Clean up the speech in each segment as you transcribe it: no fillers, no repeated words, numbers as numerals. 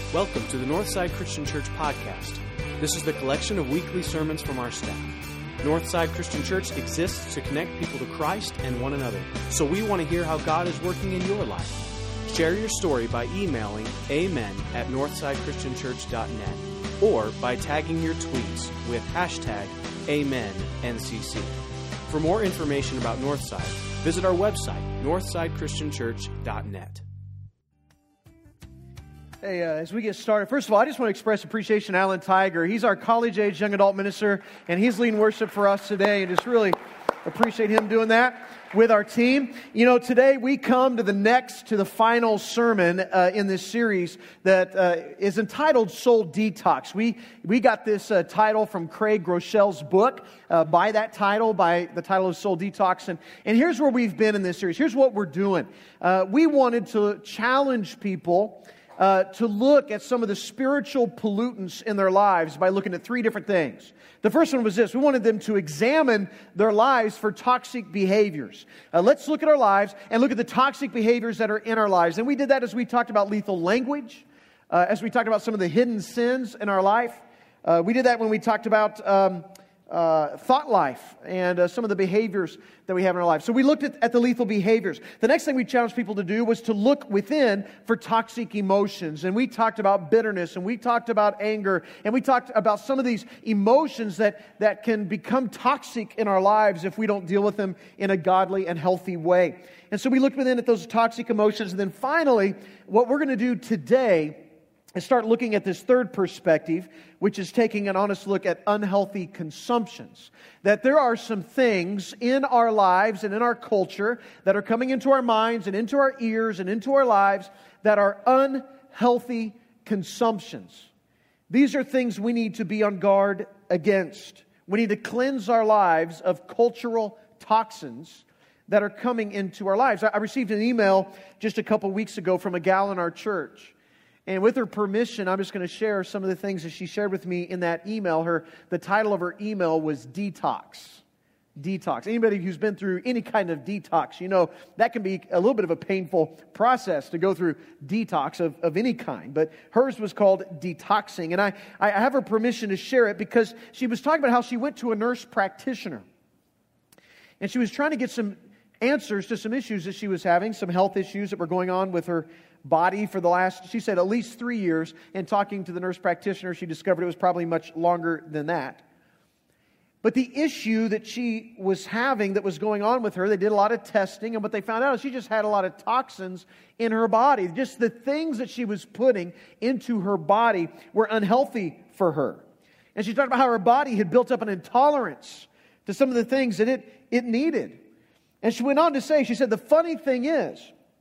Welcome to the Northside Christian Church podcast. This is the collection of weekly sermons from our staff. Northside Christian Church exists to connect people to Christ and one another. So we want to hear how God is working in your life. Share your story by emailing amen@northsidechristianchurch.net or by tagging your tweets with hashtag AmenNCC. For more information about Northside, visit our website, northsidechristianchurch.net. Hey, as we get started, first of all, I just want to express appreciation to Alan Tiger. He's our college-age young adult minister, and he's leading worship for us today, and just really appreciate him doing that with our team. You know, today we come to the final sermon in this series that is entitled Soul Detox. We got this title from Craig Groeschel's book, by the title of Soul Detox. And here's where we've been in this series. Here's what we're doing. We wanted to challenge people to look at some of the spiritual pollutants in their lives by looking at three different things. The first one was this. We wanted them to examine their lives for toxic behaviors. Let's look at our lives and look at the toxic behaviors that are in our lives. And we did that as we talked about lethal language, as we talked about some of the hidden sins in our life. We did that when we talked about thought life and some of the behaviors that we have in our life. So we looked at the lethal behaviors. The next thing we challenged people to do was to look within for toxic emotions. And we talked about bitterness, and we talked about anger, and we talked about some of these emotions that can become toxic in our lives if we don't deal with them in a godly and healthy way. And so we looked within at those toxic emotions. And then finally, what we're going to do today and start looking at this third perspective, which is taking an honest look at unhealthy consumptions. That there are some things in our lives and in our culture that are coming into our minds and into our ears and into our lives that are unhealthy consumptions. These are things we need to be on guard against. We need to cleanse our lives of cultural toxins that are coming into our lives. I received an email just a couple weeks ago from a gal in our church. And with her permission, I'm just going to share some of the things that she shared with me in that email. The title of her email was Detox. Detox. Anybody who's been through any kind of detox, you know, that can be a little bit of a painful process to go through detox of any kind. But hers was called Detoxing. And I have her permission to share it because she was talking about how she went to a nurse practitioner. And she was trying to get some answers to some issues that she was having, some health issues that were going on with her body for the last, she said, at least 3 years. And talking to the nurse practitioner, she discovered it was probably much longer than that. But the issue that she was having that was going on with her, they did a lot of testing, and what they found out is she just had a lot of toxins in her body. Just the things that she was putting into her body were unhealthy for her. And she talked about how her body had built up an intolerance to some of the things that it needed. And she went on to say, she said, the funny thing is,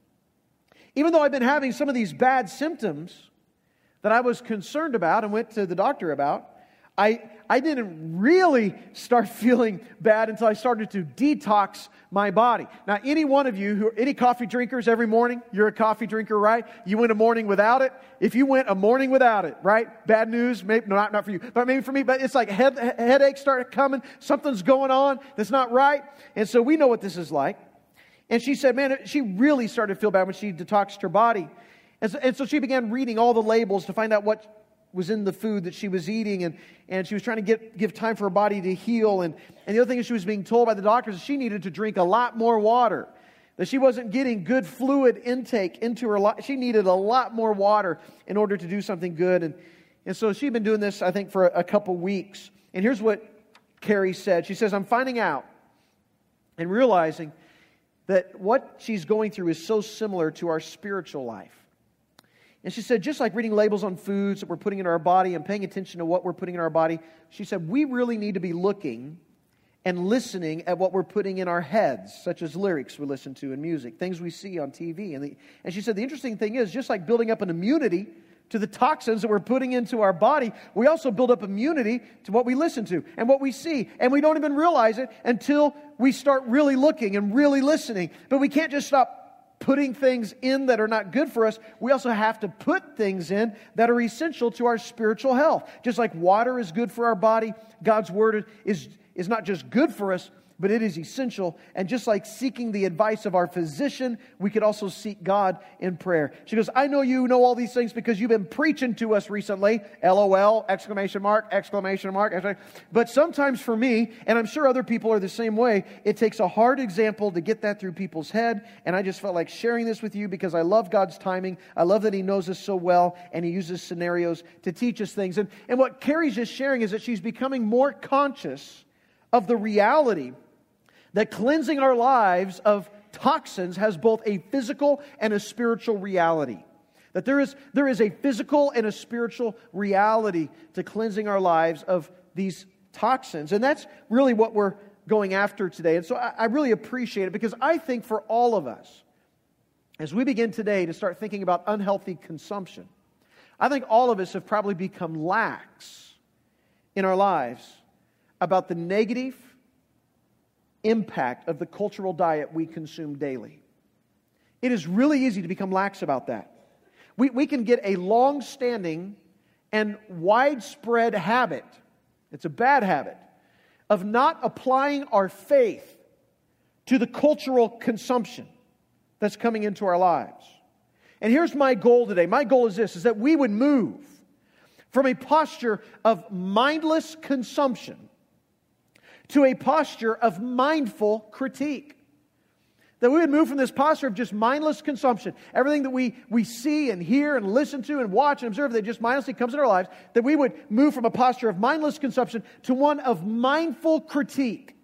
even though I've been having some of these bad symptoms that I was concerned about and went to the doctor about, I didn't really start feeling bad until I started to detox my body. Now, any one of you, any coffee drinkers every morning, you're a coffee drinker, right? You went a morning without it. If you went a morning without it, right? Bad news, maybe not for you, but maybe for me, but it's like headaches start coming, something's going on that's not right. And so we know what this is like. And she said, man, she really started to feel bad when she detoxed her body. And so she began reading all the labels to find out what was in the food that she was eating. And she was trying to give time for her body to heal. And the other thing is she was being told by the doctors that she needed to drink a lot more water. That she wasn't getting good fluid intake into her life. She needed a lot more water in order to do something good. And so she'd been doing this, I think, for a couple weeks. And here's what Carrie said. She says, I'm finding out and realizing that what she's going through is so similar to our spiritual life. And she said, just like reading labels on foods that we're putting in our body and paying attention to what we're putting in our body, she said, we really need to be looking and listening at what we're putting in our heads, such as lyrics we listen to in music, things we see on TV. And she said, the interesting thing is, just like building up an immunity to the toxins that we're putting into our body, we also build up immunity to what we listen to and what we see. And we don't even realize it until we start really looking and really listening. But we can't just stop putting things in that are not good for us. We also have to put things in that are essential to our spiritual health. Just like water is good for our body, God's Word is not just good for us, but it is essential. And just like seeking the advice of our physician, we could also seek God in prayer. She goes, I know you know all these things because you've been preaching to us recently. LOL, exclamation mark, exclamation mark. But sometimes for me, and I'm sure other people are the same way, it takes a hard example to get that through people's head. And I just felt like sharing this with you because I love God's timing. I love that He knows us so well, and He uses scenarios to teach us things. And what Carrie's just sharing is that she's becoming more conscious of the reality that cleansing our lives of toxins has both a physical and a spiritual reality. That there is a physical and a spiritual reality to cleansing our lives of these toxins. And that's really what we're going after today. And so I really appreciate it, because I think for all of us, as we begin today to start thinking about unhealthy consumption, I think all of us have probably become lax in our lives about the negative impact of the cultural diet we consume daily. It is really easy to become lax about that. We can get a long-standing and widespread habit, it's a bad habit, of not applying our faith to the cultural consumption that's coming into our lives. And here's my goal today. My goal is this, is that we would move from a posture of mindless consumption to a posture of mindful critique. That we would move from this posture of just mindless consumption, everything that we see and hear and listen to and watch and observe that just mindlessly comes into our lives, that we would move from a posture of mindless consumption to one of mindful critique.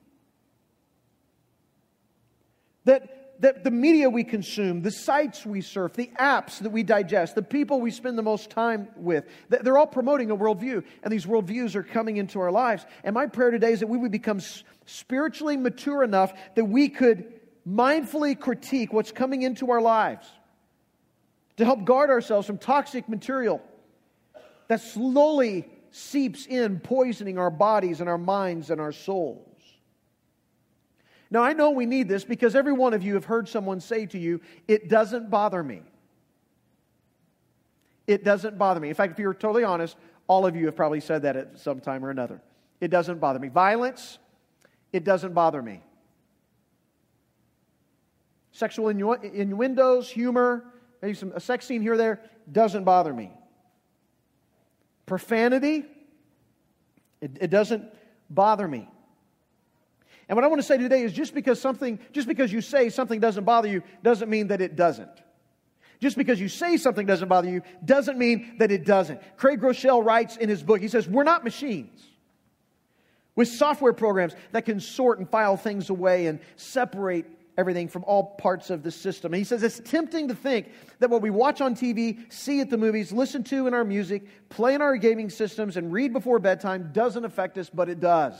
That the media we consume, the sites we surf, the apps that we digest, the people we spend the most time with, they're all promoting a worldview. And these worldviews are coming into our lives. And my prayer today is that we would become spiritually mature enough that we could mindfully critique what's coming into our lives, to help guard ourselves from toxic material that slowly seeps in, poisoning our bodies and our minds and our souls. Now, I know we need this because every one of you have heard someone say to you, it doesn't bother me. It doesn't bother me. In fact, if you're totally honest, all of you have probably said that at some time or another. It doesn't bother me. Violence, it doesn't bother me. Sexual innuendos, humor, maybe a sex scene here or there, doesn't bother me. Profanity, it doesn't bother me. And what I want to say today is just because you say something doesn't bother you, doesn't mean that it doesn't. Just because you say something doesn't bother you, doesn't mean that it doesn't. Craig Groeschel writes in his book, he says, we're not machines with software programs that can sort and file things away and separate everything from all parts of the system. And he says it's tempting to think that what we watch on TV, see at the movies, listen to in our music, play in our gaming systems, and read before bedtime doesn't affect us, but it does.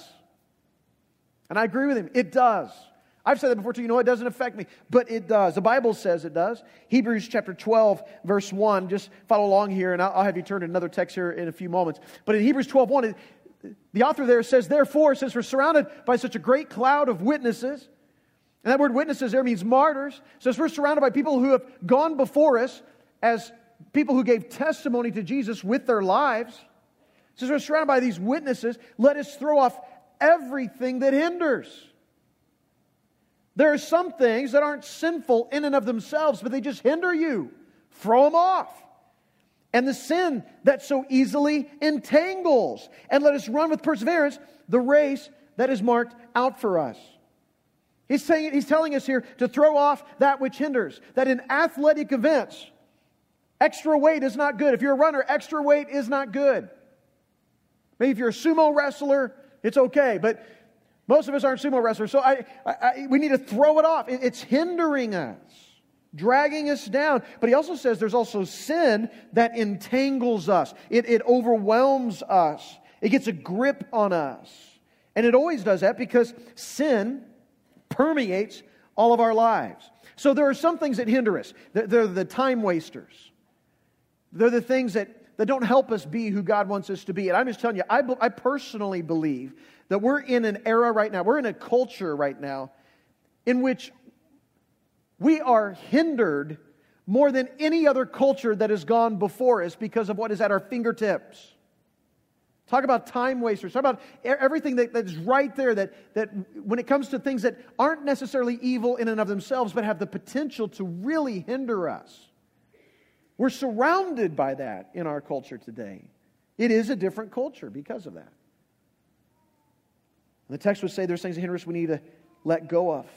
And I agree with him. It does. I've said that before too. It doesn't affect me. But it does. The Bible says it does. Hebrews chapter 12, verse 1. Just follow along here, and I'll have you turn to another text here in a few moments. But in Hebrews 12:1, the author there says, therefore, since we're surrounded by such a great cloud of witnesses, and that word witnesses there means martyrs. Says we're surrounded by people who have gone before us as people who gave testimony to Jesus with their lives. Says we're surrounded by these witnesses. Let us throw off everything that hinders. There are some things that aren't sinful in and of themselves, but they just hinder you. Throw them off. And the sin that so easily entangles. And let us run with perseverance the race that is marked out for us. He's telling us here to throw off that which hinders. That in athletic events, extra weight is not good. If you're a runner, extra weight is not good. Maybe if you're a sumo wrestler, it's okay, but most of us aren't sumo wrestlers, so we need to throw it off. It's hindering us, dragging us down. But he also says there's also sin that entangles us. It overwhelms us. It gets a grip on us. And it always does that because sin permeates all of our lives. So there are some things that hinder us. They're the time wasters. They're the things that don't help us be who God wants us to be. And I'm just telling you, I personally believe that we're in an era right now, we're in a culture right now in which we are hindered more than any other culture that has gone before us because of what is at our fingertips. Talk about time wasters. Talk about everything that's right there that when it comes to things that aren't necessarily evil in and of themselves, but have the potential to really hinder us. We're surrounded by that in our culture today. It is a different culture because of that. And the text would say there's things that hinder us we need to let go of.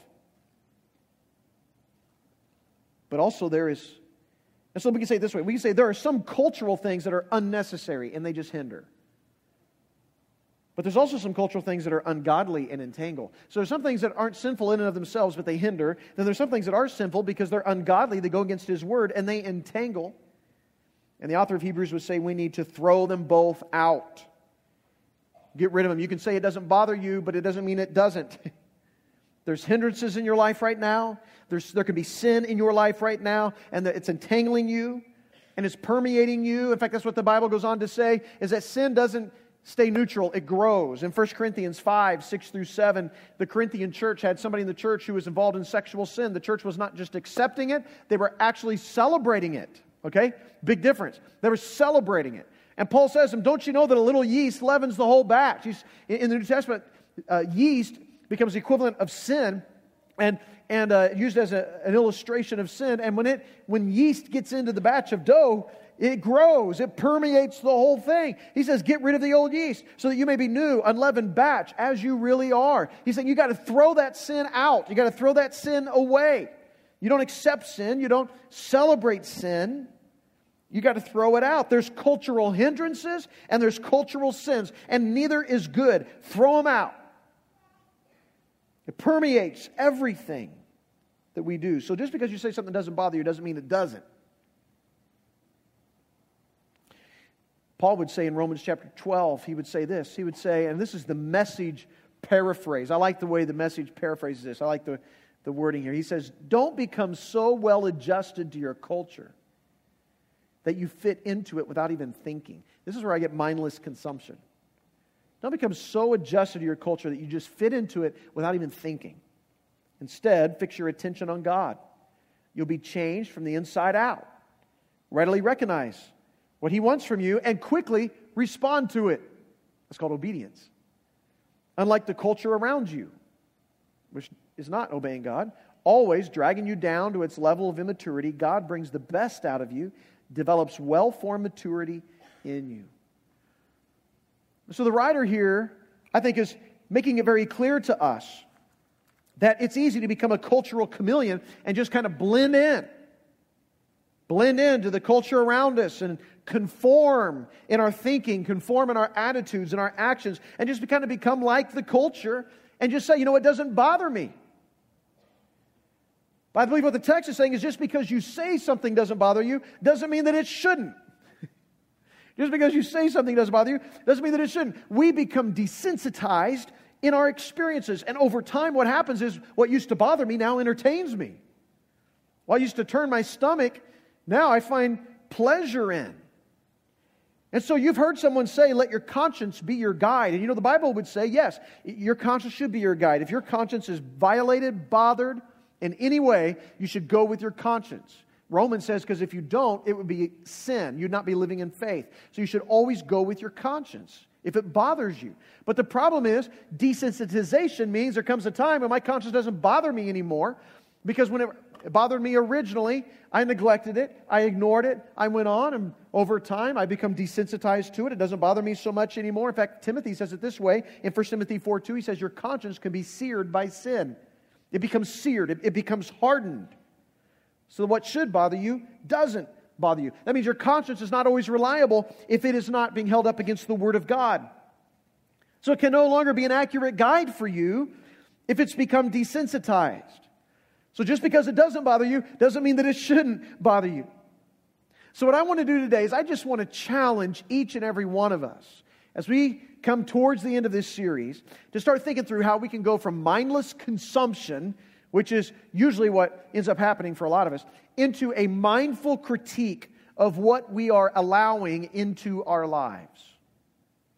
But also there is, and so we can say it this way, we can say there are some cultural things that are unnecessary and they just hinder. But there's also some cultural things that are ungodly and entangle. So there's some things that aren't sinful in and of themselves, but they hinder. Then there's some things that are sinful because they're ungodly, they go against His Word, and they entangle. And the author of Hebrews would say we need to throw them both out. Get rid of them. You can say it doesn't bother you, but it doesn't mean it doesn't. There's hindrances in your life right now. There can be sin in your life right now, and it's entangling you, and it's permeating you. In fact, that's what the Bible goes on to say, is that sin doesn't stay neutral, it grows. In 1 Corinthians 5, 6 through 7, the Corinthian church had somebody in the church who was involved in sexual sin. The church was not just accepting it, they were actually celebrating it. Okay? Big difference. They were celebrating it. And Paul says to them, don't you know that a little yeast leavens the whole batch? In the New Testament, yeast becomes the equivalent of sin and used as an illustration of sin. And when yeast gets into the batch of dough, it grows. It permeates the whole thing. He says, get rid of the old yeast so that you may be new, unleavened batch as you really are. He's saying you got to throw that sin out. You got to throw that sin away. You don't accept sin. You don't celebrate sin. You got to throw it out. There's cultural hindrances and there's cultural sins, and neither is good. Throw them out. It permeates everything that we do. So just because you say something doesn't bother you doesn't mean it doesn't. Paul would say in Romans chapter 12, he would say this. He would say, and this is the Message paraphrase. I like the way the Message paraphrases this. I like the wording here. He says, don't become so well adjusted to your culture that you fit into it without even thinking. This is where I get mindless consumption. Don't become so adjusted to your culture that you just fit into it without even thinking. Instead, fix your attention on God. You'll be changed from the inside out. Readily recognize what He wants from you and quickly respond to it. That's called obedience. Unlike the culture around you, which is not obeying God, always dragging you down to its level of immaturity, God brings the best out of you, develops well-formed maturity in you. So the writer here, I think, is making it very clear to us that it's easy to become a cultural chameleon and just kind of blend in. Blend into the culture around us and conform in our thinking, conform in our attitudes and our actions, and just kind of become like the culture and just say, it doesn't bother me. But I believe what the text is saying is just because you say something doesn't bother you doesn't mean that it shouldn't. Just because you say something doesn't bother you doesn't mean that it shouldn't. We become desensitized in our experiences. And over time what happens is what used to bother me now entertains me. What used to turn my stomach, now I find pleasure in. And so you've heard someone say, let your conscience be your guide. And the Bible would say, yes, your conscience should be your guide. If your conscience is violated, bothered in any way, you should go with your conscience. Romans says, because if you don't, it would be sin. You'd not be living in faith. So you should always go with your conscience if it bothers you. But the problem is, desensitization means there comes a time when my conscience doesn't bother me anymore, because when it bothered me originally, I neglected it, I ignored it, I went on, and over time I become desensitized to it. It doesn't bother me so much anymore. In fact, Timothy says it this way, in 1 Timothy 4:2, he says, your conscience can be seared by sin. It becomes seared, it becomes hardened. So what should bother you doesn't bother you. That means your conscience is not always reliable if it is not being held up against the Word of God. So it can no longer be an accurate guide for you if it's become desensitized. So just because it doesn't bother you doesn't mean that it shouldn't bother you. So what I want to do today is I just want to challenge each and every one of us as we come towards the end of this series to start thinking through how we can go from mindless consumption, which is usually what ends up happening for a lot of us, into a mindful critique of what we are allowing into our lives.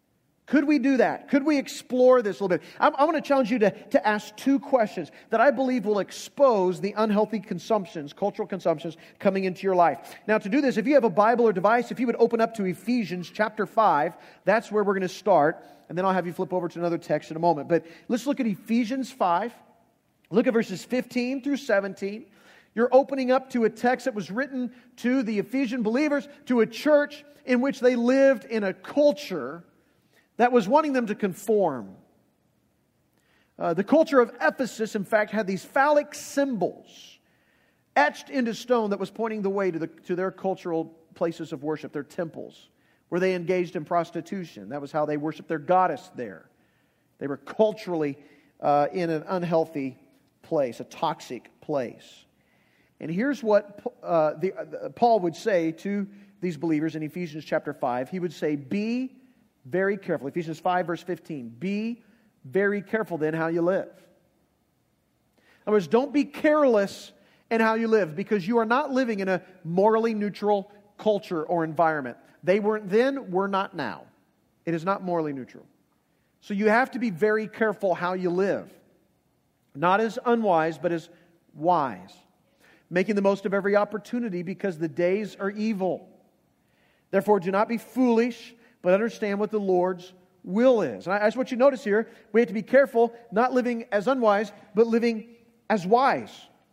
Could we do that? Could we explore this a little bit? I want to challenge you to ask two questions that I believe will expose the unhealthy consumptions, cultural consumptions, coming into your life. Now, to do this, if you have a Bible or device, if you would open up to Ephesians chapter 5, that's where we're going to start. And then I'll have you flip over to another text in a moment. But let's look at Ephesians 5. Look at verses 15 through 17. You're opening up to a text that was written to the Ephesian believers, to a church in which they lived in a culture that was wanting them to conform. The culture of Ephesus, in fact, had these phallic symbols etched into stone that was pointing the way to their cultural places of worship, their temples, where they engaged in prostitution. That was how they worshiped their goddess there. They were culturally in an unhealthy place, a toxic place. And here's what Paul would say to these believers in Ephesians chapter 5. He would say, be very careful. Ephesians 5 verse 15. Be very careful then how you live. In other words, don't be careless in how you live, because you are not living in a morally neutral culture or environment. They weren't then, we're not now. It is not morally neutral. So you have to be very careful how you live. Not as unwise, but as wise. Making the most of every opportunity, because the days are evil. Therefore, do not be foolish, but understand what the Lord's will is. And I just want you to notice here, we have to be careful, not living as unwise, but living as wise.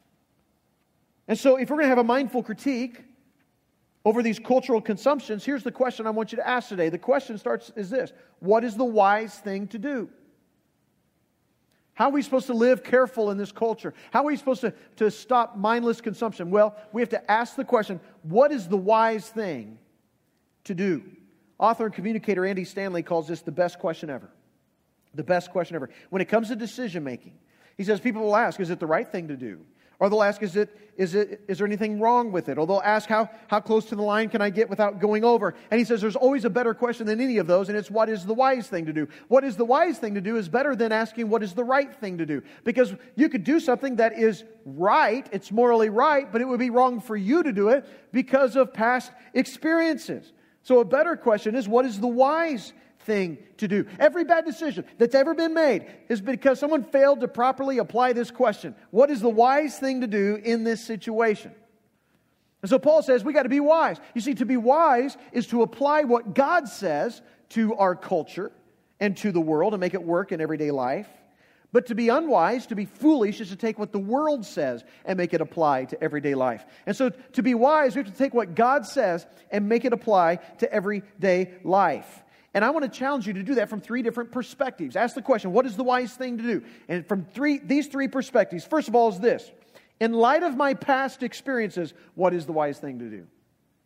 And so if we're going to have a mindful critique over these cultural consumptions, here's the question I want you to ask today. The question is this: what is the wise thing to do? How are we supposed to live careful in this culture? How are we supposed to stop mindless consumption? Well, we have to ask the question, what is the wise thing to do? Author and communicator Andy Stanley calls this the best question ever. The best question ever. When it comes to decision making, he says people will ask, is it the right thing to do? Or they'll ask, is there anything wrong with it? Or they'll ask, how close to the line can I get without going over? And he says there's always a better question than any of those, and it's what is the wise thing to do? What is the wise thing to do is better than asking what is the right thing to do. Because you could do something that is right, it's morally right, but it would be wrong for you to do it because of past experiences. So a better question is, what is the wise thing to do? Every bad decision that's ever been made is because someone failed to properly apply this question. What is the wise thing to do in this situation? And so Paul says we got to be wise. You see, to be wise is to apply what God says to our culture and to the world and make it work in everyday life. But to be unwise, to be foolish, is to take what the world says and make it apply to everyday life. And so to be wise, we have to take what God says and make it apply to everyday life. And I want to challenge you to do that from three different perspectives. Ask the question, what is the wise thing to do? And from these three perspectives, first of all is this: in light of my past experiences, what is the wise thing to do?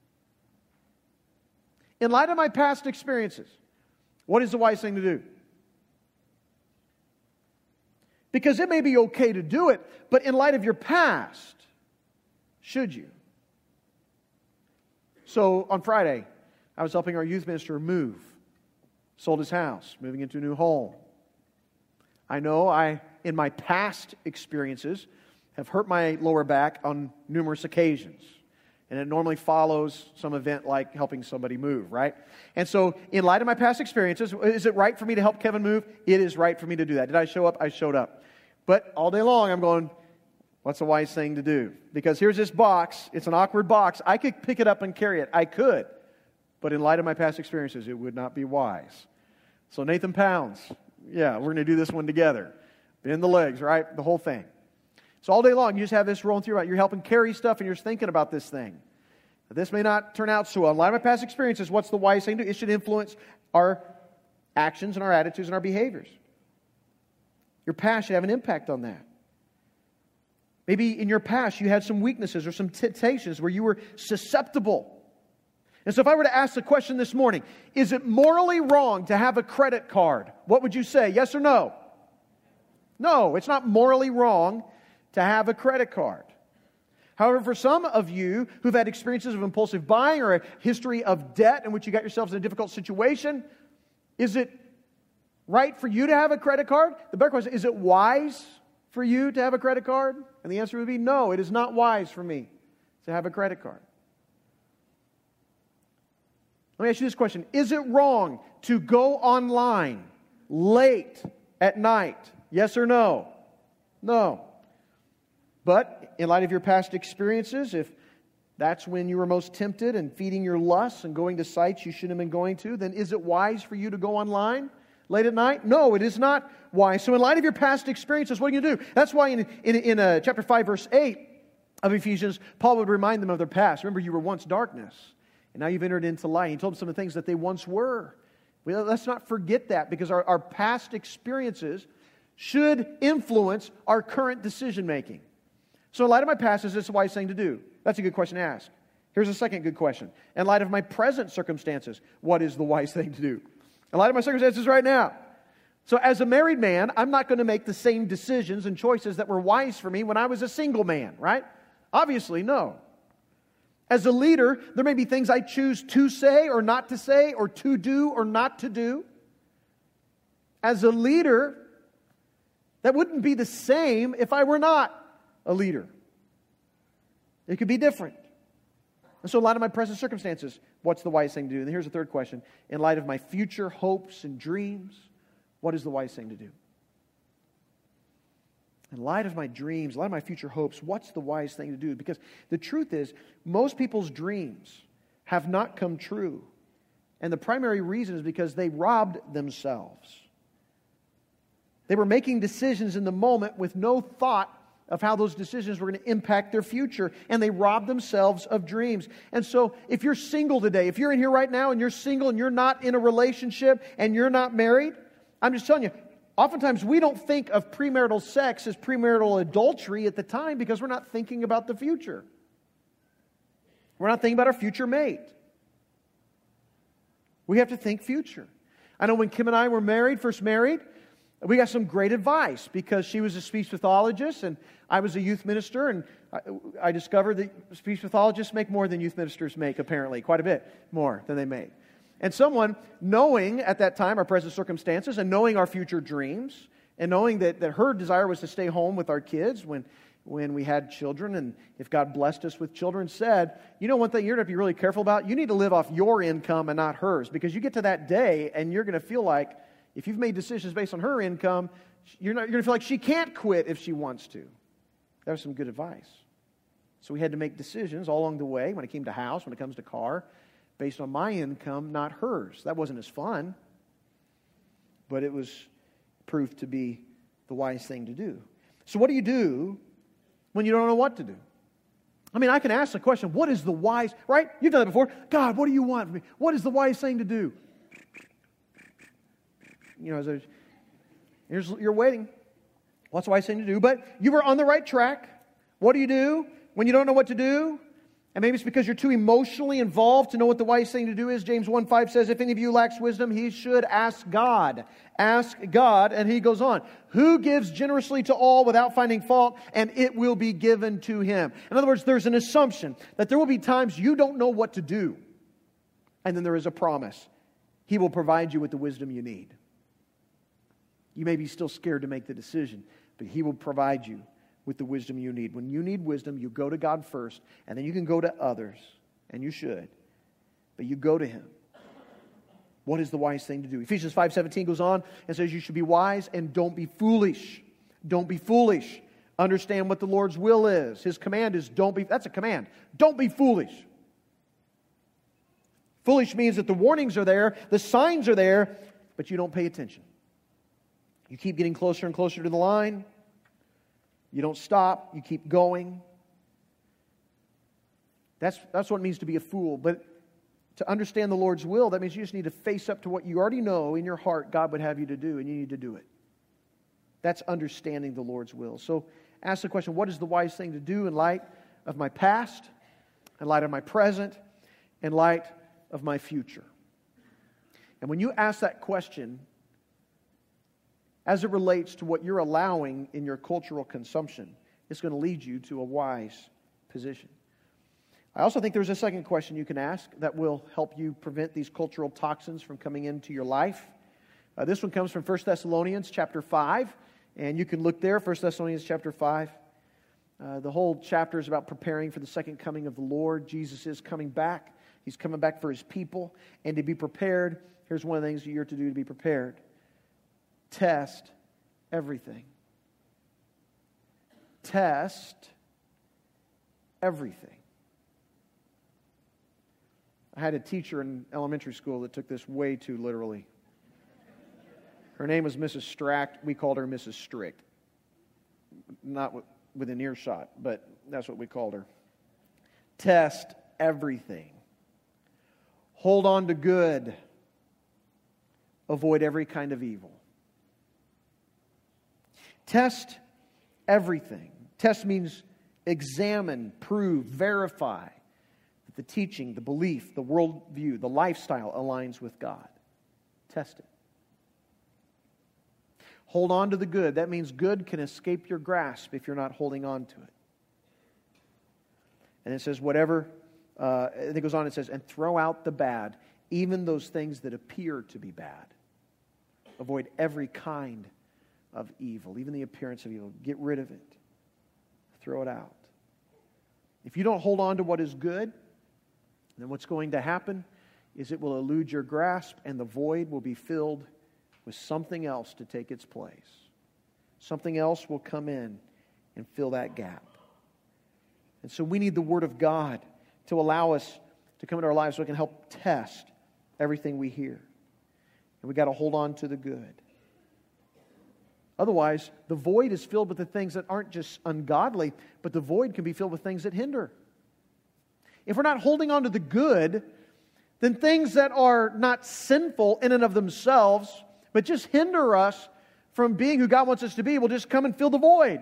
In light of my past experiences, what is the wise thing to do? Because it may be okay to do it, but in light of your past, should you? So on Friday, I was helping our youth minister move. Sold his house, moving into a new home. I know in my past experiences, have hurt my lower back on numerous occasions. And it normally follows some event like helping somebody move, right? And so, in light of my past experiences, is it right for me to help Kevin move? It is right for me to do that. Did I show up? I showed up. But all day long, I'm going, what's the wise thing to do? Because here's this box. It's an awkward box. I could pick it up and carry it. I could. But in light of my past experiences, it would not be wise. So Nathan Pounds, yeah, we're going to do this one together. Bend the legs, right? The whole thing. So all day long, you just have this rolling through, right? You're helping carry stuff and you're just thinking about this thing. But this may not turn out so well. In light of my past experiences, what's the wise thing to do? It should influence our actions and our attitudes and our behaviors. Your past should have an impact on that. Maybe in your past, you had some weaknesses or some temptations where you were susceptible. And so if I were to ask the question this morning, is it morally wrong to have a credit card? What would you say? Yes or no? No, it's not morally wrong to have a credit card. However, for some of you who've had experiences of impulsive buying or a history of debt in which you got yourselves in a difficult situation, is it right for you to have a credit card? The better question is it wise for you to have a credit card? And the answer would be no, it is not wise for me to have a credit card. Let me ask you this question. Is it wrong to go online late at night? Yes or no? No. But in light of your past experiences, if that's when you were most tempted and feeding your lusts and going to sites you shouldn't have been going to, then is it wise for you to go online late at night? No, it is not wise. So in light of your past experiences, what are you going to do? That's why in chapter 5, verse 8 of Ephesians, Paul would remind them of their past. Remember, you were once darkness, and now you've entered into light. He told them some of the things that they once were. Well, let's not forget that, because our past experiences should influence our current decision-making. So in light of my past, is this a wise thing to do? That's a good question to ask. Here's a second good question. In light of my present circumstances, what is the wise thing to do? In light of my circumstances right now. So as a married man, I'm not going to make the same decisions and choices that were wise for me when I was a single man, right? Obviously, no. As a leader, there may be things I choose to say or not to say, or to do or not to do. As a leader, that wouldn't be the same if I were not a leader. It could be different. And so in light of my present circumstances, what's the wise thing to do? And here's the third question. In light of my future hopes and dreams, what is the wise thing to do? In light of my dreams, in light of my future hopes, what's the wise thing to do? Because the truth is, most people's dreams have not come true. And the primary reason is because they robbed themselves. They were making decisions in the moment with no thought of how those decisions were going to impact their future, and they robbed themselves of dreams. And so if you're single today, if you're in here right now and you're single and you're not in a relationship and you're not married, I'm just telling you, oftentimes we don't think of premarital sex as premarital adultery at the time because we're not thinking about the future. We're not thinking about our future mate. We have to think future. I know when Kim and I were married, first married, we got some great advice because she was a speech pathologist and I was a youth minister, and I discovered that speech pathologists make more than youth ministers make, apparently, quite a bit more than they make. And someone knowing at that time our present circumstances and knowing our future dreams and knowing that her desire was to stay home with our kids when we had children, and if God blessed us with children, said, you know, one thing you're going to be really careful about, you need to live off your income and not hers, because you get to that day and you're going to feel like if you've made decisions based on her income, you're going to feel like she can't quit if she wants to. That was some good advice. So we had to make decisions all along the way when it came to house, when it comes to car, based on my income, not hers. That wasn't as fun, but it was proved to be the wise thing to do. So what do you do when you don't know what to do? I mean, I can ask the question, what is the wise, right? You've done that before. God, what do you want from me? What is the wise thing to do? You know, you're waiting. What's the wise thing to do? But you were on the right track. What do you do when you don't know what to do? And maybe it's because you're too emotionally involved to know what the wise thing to do is. James 1:5 says, if any of you lacks wisdom, he should ask God. Ask God. And he goes on, who gives generously to all without finding fault, and it will be given to him. In other words, there's an assumption that there will be times you don't know what to do. And then there is a promise. He will provide you with the wisdom you need. You may be still scared to make the decision, but he will provide you with the wisdom you need. When you need wisdom, you go to God first, and then you can go to others, and you should. But you go to him. What is the wise thing to do? Ephesians 5:17 goes on and says you should be wise and don't be foolish. Don't be foolish. Understand what the Lord's will is. His command is don't be, that's a command. Don't be foolish. Foolish means that the warnings are there, the signs are there, but you don't pay attention. You keep getting closer and closer to the line. You don't stop. You keep going. That's what it means to be a fool. But to understand the Lord's will, that means you just need to face up to what you already know in your heart God would have you to do, and you need to do it. That's understanding the Lord's will. So ask the question, what is the wise thing to do in light of my past, in light of my present, in light of my future? And when you ask that question, as it relates to what you're allowing in your cultural consumption, it's going to lead you to a wise position. I also think there's a second question you can ask that will help you prevent these cultural toxins from coming into your life. This one comes from 1 Thessalonians chapter 5, and you can look there, 1 Thessalonians chapter 5. The whole chapter is about preparing for the second coming of the Lord. Jesus is coming back. He's coming back for His people. And to be prepared, here's one of the things that you're to do to be prepared. Test everything. Test everything. I had a teacher in elementary school that took this way too literally. Her name was Mrs. Strack. We called her Mrs. Strict. Not within earshot, but that's what we called her. Test everything. Hold on to good. Avoid every kind of evil. Test everything. Test means examine, prove, verify that the teaching, the belief, the worldview, the lifestyle aligns with God. Test it. Hold on to the good. That means good can escape your grasp if you're not holding on to it. And it says whatever, it goes on, it says, and throw out the bad, even those things that appear to be bad. Avoid every kind of evil, even the appearance of evil. Get rid of it. Throw it out. If you don't hold on to what is good, then what's going to happen is it will elude your grasp and the void will be filled with something else to take its place. Something else will come in and fill that gap. And so we need the Word of God to allow us to come into our lives so it can help test everything we hear. And we've got to hold on to the good. Otherwise, the void is filled with the things that aren't just ungodly, but the void can be filled with things that hinder. If we're not holding on to the good, then things that are not sinful in and of themselves, but just hinder us from being who God wants us to be, will just come and fill the void.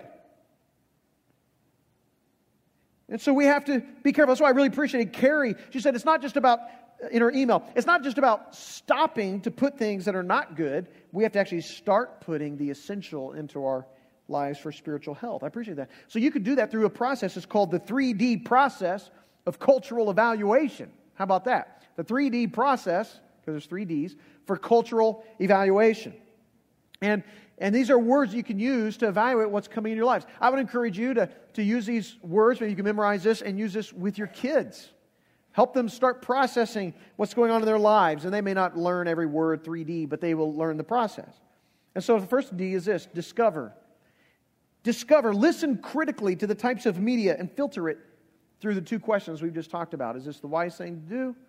And so we have to be careful. That's why I really appreciated Carrie. She said it's not just about, in her email, it's not just about stopping to put things that are not good. We have to actually start putting the essential into our lives for spiritual health. I appreciate that. So you could do that through a process. It's called the 3D process of cultural evaluation. How about that? The 3D process, because there's 3 Ds, for cultural evaluation. And these are words you can use to evaluate what's coming in your lives. I would encourage you to use these words. Maybe you can memorize this and use this with your kids. Help them start processing what's going on in their lives. And they may not learn every word 3D, but they will learn the process. And so the first D is this: discover. Discover. Listen critically to the types of media and filter it through the 2 questions we've just talked about. Is this the wise thing to do?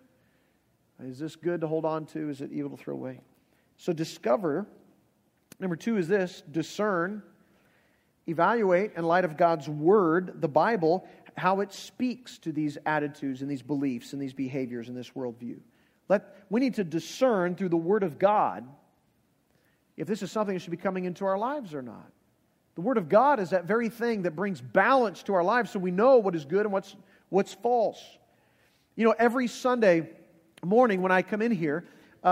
Is this good to hold on to? Is it evil to throw away? So discover. Number 2 is this: discern. Evaluate in light of God's Word, the Bible, how it speaks to these attitudes and these beliefs and these behaviors and this worldview. We need to discern through the Word of God if this is something that should be coming into our lives or not. The Word of God is that very thing that brings balance to our lives so we know what is good and what's false. You know, every Sunday morning when I come in here,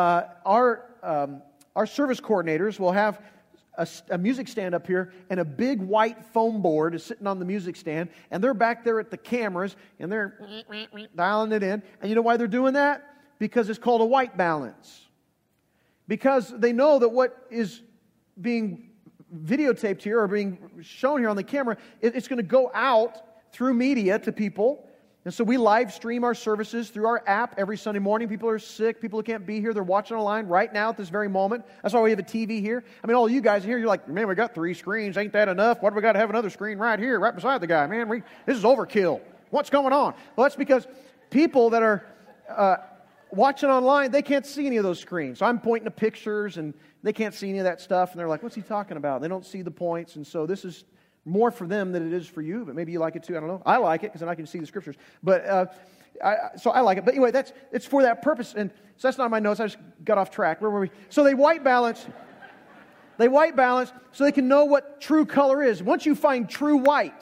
our service coordinators will have a music stand up here, and a big white foam board is sitting on the music stand, and they're back there at the cameras, and they're dialing it in. And you know why they're doing that? Because it's called a white balance. Because they know that what is being videotaped here or being shown here on the camera, it's going to go out through media to people. And so we live stream our services through our app every Sunday morning. People are sick. People who can't be here, they're watching online right now at this very moment. That's why we have a TV here. I mean, all of you guys here, you're like, man, we got 3 screens. Ain't that enough? Why do we got to have another screen right here, right beside the guy? Man, this is overkill. What's going on? Well, that's because people that are watching online, they can't see any of those screens. So I'm pointing to pictures, and they can't see any of that stuff. And they're like, what's he talking about? They don't see the points. And so this is more for them than it is for you, but maybe you like it too. I don't know. I like it because then I can see the scriptures. But so I like it. But anyway, it's for that purpose. And so that's not my notes. I just got off track. Where were we? So they white balance. They white balance so they can know what true color is. Once you find true white,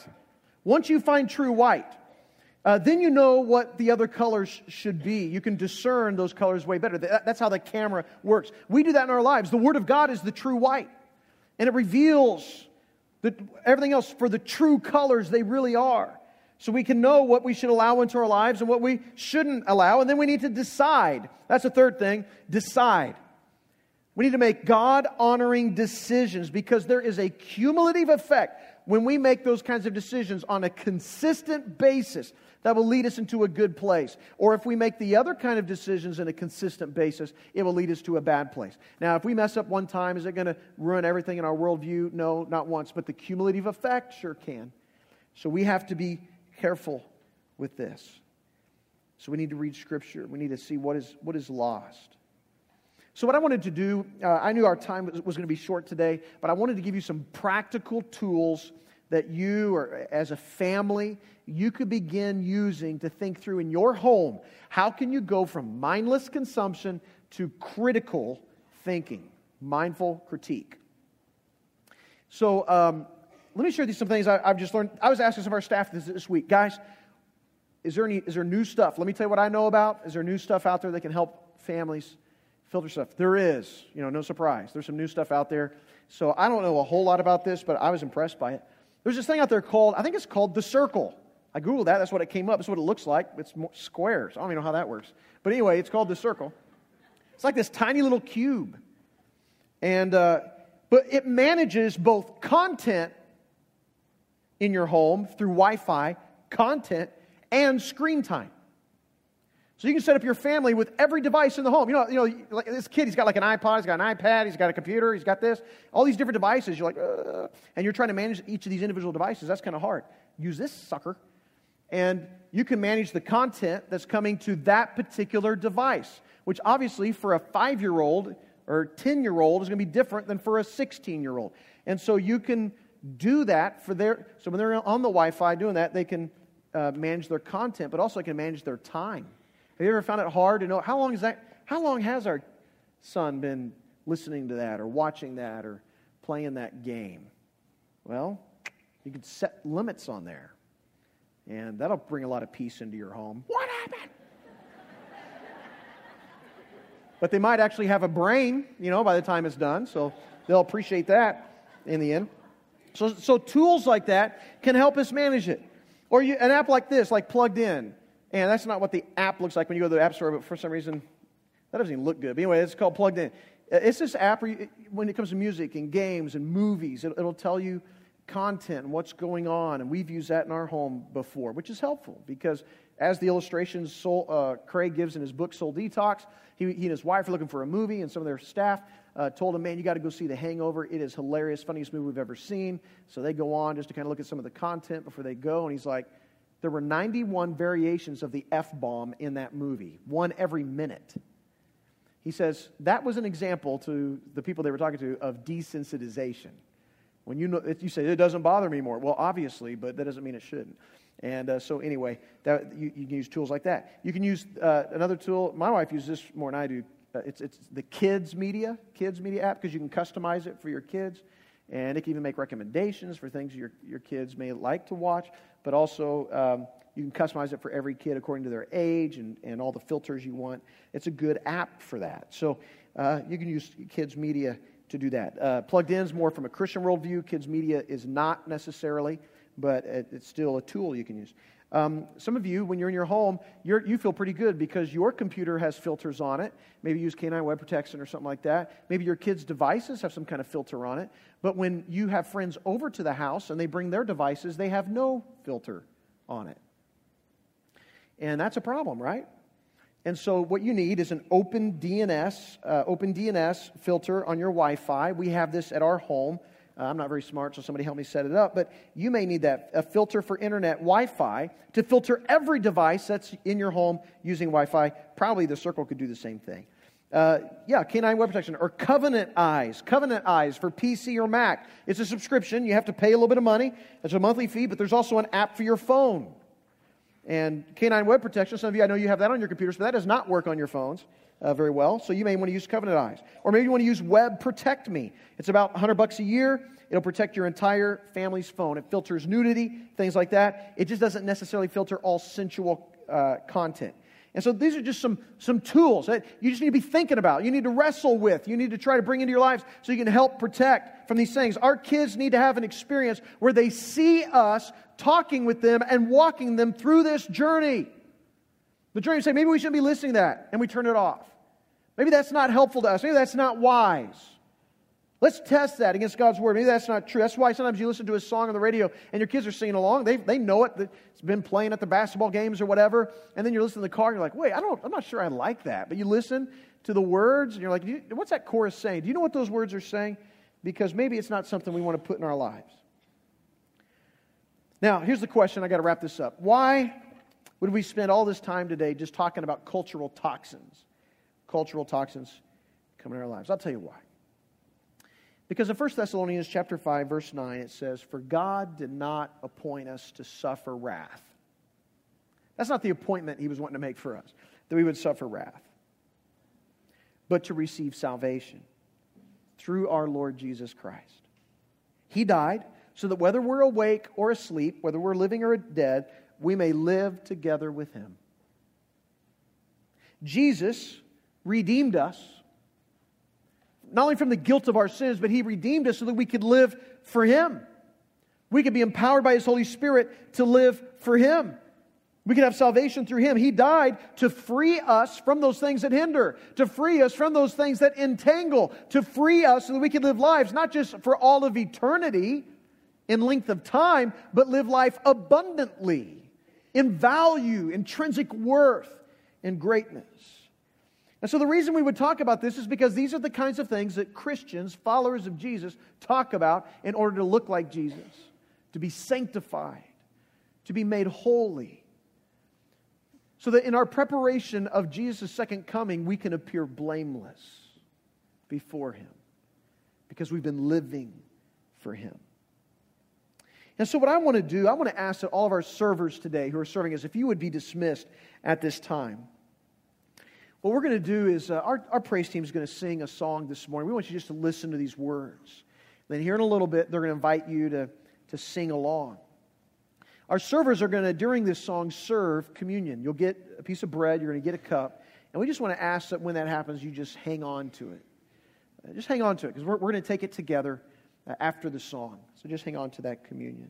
then you know what the other colors should be. You can discern those colors way better. That's how the camera works. We do that in our lives. The Word of God is the true white. And it reveals everything else for the true colors they really are. So we can know what we should allow into our lives and what we shouldn't allow. And then we need to decide. That's the third thing. Decide. We need to make God-honoring decisions because there is a cumulative effect when we make those kinds of decisions on a consistent basis, that will lead us into a good place. Or if we make the other kind of decisions on a consistent basis, it will lead us to a bad place. Now, if we mess up one time, is it going to ruin everything in our worldview? No, not once. But the cumulative effect sure can. So we have to be careful with this. So we need to read Scripture. We need to see what is lost. So what I wanted to do, I knew our time was going to be short today, but I wanted to give you some practical tools that you, or as a family, you could begin using to think through in your home. How can you go from mindless consumption to critical thinking, mindful critique? So let me share some things I've just learned. I was asking some of our staff this week, guys, is there new stuff? Let me tell you what I know about. Is there new stuff out there that can help families filter stuff? There is. No surprise. There's some new stuff out there. So I don't know a whole lot about this, but I was impressed by it. There's this thing out there I think it's called The Circle. I Googled that. That's what it came up. That's what it looks like. It's more squares. I don't even know how that works. But anyway, it's called The Circle. It's like this tiny little cube. And but it manages both content in your home through Wi-Fi, content, and screen time. So you can set up your family with every device in the home. Like this kid, he's got like an iPod, he's got an iPad, he's got a computer, he's got this. All these different devices. You're like, and you're trying to manage each of these individual devices. That's kind of hard. Use this sucker. And you can manage the content that's coming to that particular device, which obviously for a 5-year-old or 10-year-old is going to be different than for a 16-year-old. And so you can do that so when they're on the Wi-Fi doing that, they can manage their content, but also they can manage their time. Have you ever found it hard to know how long has our son been listening to that or watching that or playing that game? Well, you can set limits on there. And that'll bring a lot of peace into your home. What happened? But they might actually have a brain, by the time it's done. So they'll appreciate that in the end. So tools like that can help us manage it. Or an app like this, like Plugged In. And that's not what the app looks like when you go to the App Store, but for some reason, that doesn't even look good. But anyway, it's called Plugged In. It's this app where when it comes to music and games and movies, it'll tell you content and what's going on. And we've used that in our home before, which is helpful because as the illustrations Craig gives in his book, Soul Detox, he and his wife are looking for a movie, and some of their staff told him, man, you got to go see The Hangover. It is hilarious, funniest movie we've ever seen. So they go on just to kind of look at some of the content before they go, and he's like, there were 91 variations of the F-bomb in that movie, one every minute. He says, that was an example to the people they were talking to of desensitization. When you say, it doesn't bother me more. Well, obviously, but that doesn't mean it shouldn't. And so anyway, you can use tools like that. You can use another tool. My wife uses this more than I do. It's the Kids Media app because you can customize it for your kids. And it can even make recommendations for things your kids may like to watch. But also, you can customize it for every kid according to their age and all the filters you want. It's a good app for that. So you can use Kids Media to do that. Plugged In is more from a Christian worldview. Kids Media is not necessarily, but it's still a tool you can use. Some of you, when you're in your home, you feel pretty good because your computer has filters on it. Maybe you use K9 Web Protection or something like that. Maybe your kids' devices have some kind of filter on it. But when you have friends over to the house and they bring their devices, they have no filter on it. And that's a problem, right? And so what you need is an OpenDNS filter on your Wi-Fi. We have this at our home. I'm not very smart, so somebody help me set it up. But you may need that, a filter for internet Wi-Fi to filter every device that's in your home using Wi-Fi. Probably the Circle could do the same thing. K9 Web Protection or Covenant Eyes for PC or Mac. It's a subscription. You have to pay a little bit of money. It's a monthly fee, but there's also an app for your phone. And K9 Web Protection, some of you, I know you have that on your computers, but that does not work on your phones very well. So you may want to use Covenant Eyes. Or maybe you want to use Web Protect Me. It's about $100 a year. It'll protect your entire family's phone. It filters nudity, things like that. It just doesn't necessarily filter all sensual content. And so these are just some tools that you just need to be thinking about. You need to wrestle with. You need to try to bring into your lives so you can help protect from these things. Our kids need to have an experience where they see us talking with them and walking them through this journey. The journey, say, maybe we shouldn't be listening to that, and we turn it off. Maybe that's not helpful to us. Maybe that's not wise. Let's test that against God's Word. Maybe that's not true. That's why sometimes you listen to a song on the radio and your kids are singing along. They know it. It's been playing at the basketball games or whatever. And then you're listening to the car and you're like, wait, I'm not sure I like that. But you listen to the words and you're like, what's that chorus saying? Do you know what those words are saying? Because maybe it's not something we want to put in our lives. Now, here's the question. I got to wrap this up. Why would we spend all this time today just talking about cultural toxins? Cultural toxins coming in our lives. I'll tell you why. Because in 1 Thessalonians chapter 5, verse 9, it says, "For God did not appoint us to suffer wrath." That's not the appointment He was wanting to make for us, that we would suffer wrath, but to receive salvation through our Lord Jesus Christ. He died so that whether we're awake or asleep, whether we're living or dead, we may live together with Him. Jesus redeemed us, not only from the guilt of our sins, but He redeemed us so that we could live for Him. We could be empowered by His Holy Spirit to live for Him. We could have salvation through Him. He died to free us from those things that hinder, to free us from those things that entangle, to free us so that we can live lives not just for all of eternity in length of time, but live life abundantly, in value, intrinsic worth, and greatness. And so the reason we would talk about this is because these are the kinds of things that Christians, followers of Jesus, talk about in order to look like Jesus, to be sanctified, to be made holy, so that in our preparation of Jesus' second coming, we can appear blameless before Him because we've been living for Him. And so what I want to do, I want to ask that all of our servers today who are serving us, if you would be dismissed at this time. What we're going to do is our praise team is going to sing a song this morning. We want you just to listen to these words. Then here in a little bit, they're going to invite you to sing along. Our servers are going to, during this song, serve communion. You'll get a piece of bread, you're going to get a cup. And we just want to ask that when that happens, you just hang on to it. Just hang on to it, because we're going to take it together after the song. So just hang on to that communion.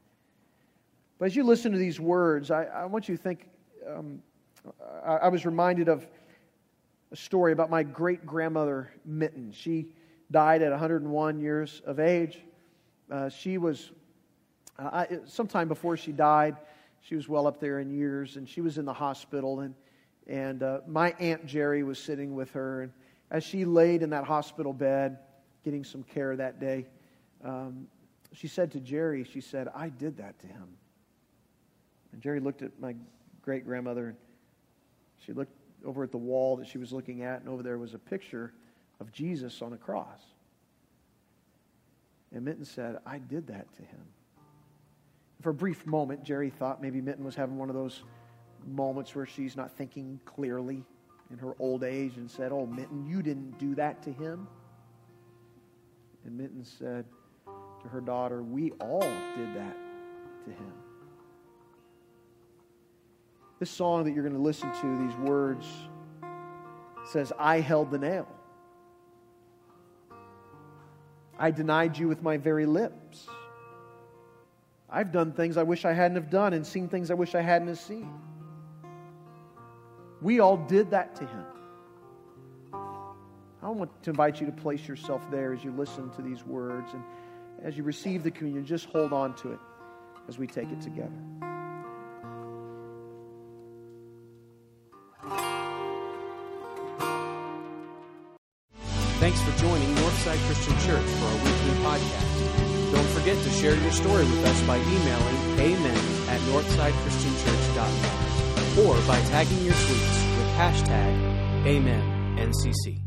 But as you listen to these words, I want you to think, I was reminded of a story about my great-grandmother, Mitten. She died at 101 years of age. She was, sometime before she died, she was well up there in years, and she was in the hospital, and my Aunt Jerry was sitting with her, and as she laid in that hospital bed, getting some care that day, she said to Jerry, she said, "I did that to him." And Jerry looked at my great-grandmother, and she looked over at the wall that she was looking at, and over there was a picture of Jesus on a cross. And Mitten said, "I did that to him." For a brief moment, Jerry thought maybe Mitten was having one of those moments where she's not thinking clearly in her old age and said, "Oh, Mitten, you didn't do that to him." And Mitten said to her daughter, "We all did that to him." This song that you're going to listen to, these words, says, "I held the nail. I denied you with my very lips. I've done things I wish I hadn't have done and seen things I wish I hadn't have seen." We all did that to him. I want to invite you to place yourself there as you listen to these words, and as you receive the communion, just hold on to it as we take it together. Thanks for joining Northside Christian Church for our weekly podcast. Don't forget to share your story with us by emailing amen@northsidechristianchurch.net or by tagging your tweets with #AmenNCC.